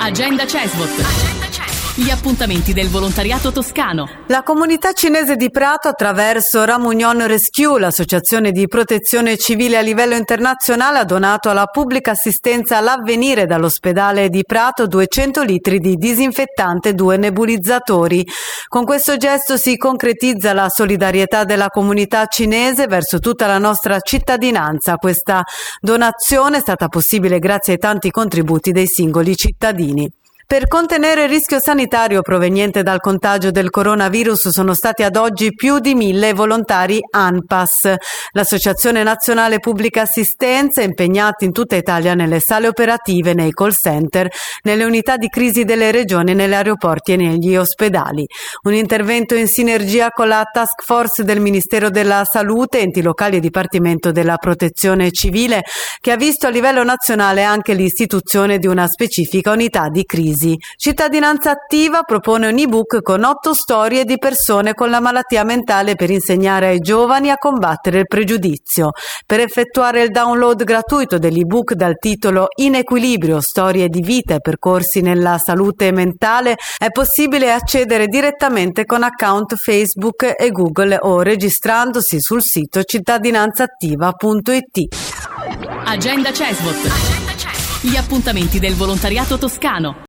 Agenda CESVOT. Gli appuntamenti del volontariato toscano. La comunità cinese di Prato, attraverso Ramunion Rescue, l'associazione di protezione civile a livello internazionale, ha donato alla pubblica assistenza L'Avvenire dall'ospedale di Prato 200 litri di disinfettante e 2 nebulizzatori. Con questo gesto si concretizza la solidarietà della comunità cinese verso tutta la nostra cittadinanza. Questa donazione è stata possibile grazie ai tanti contributi dei singoli cittadini. Per contenere il rischio sanitario proveniente dal contagio del coronavirus sono stati ad oggi più di 1.000 volontari ANPAS, l'Associazione Nazionale Pubblica Assistenza, impegnati in tutta Italia nelle sale operative, nei call center, nelle unità di crisi delle regioni, negli aeroporti e negli ospedali. Un intervento in sinergia con la task force del Ministero della Salute, enti locali e Dipartimento della Protezione Civile, che ha visto a livello nazionale anche l'istituzione di una specifica unità di crisi. Cittadinanza Attiva propone un ebook con 8 storie di persone con la malattia mentale per insegnare ai giovani a combattere il pregiudizio. Per effettuare il download gratuito dell'ebook dal titolo In equilibrio, storie di vita e percorsi nella salute mentale è possibile accedere direttamente con account Facebook e Google o registrandosi sul sito cittadinanzaattiva.it. Agenda CESVOT. Gli appuntamenti del volontariato toscano.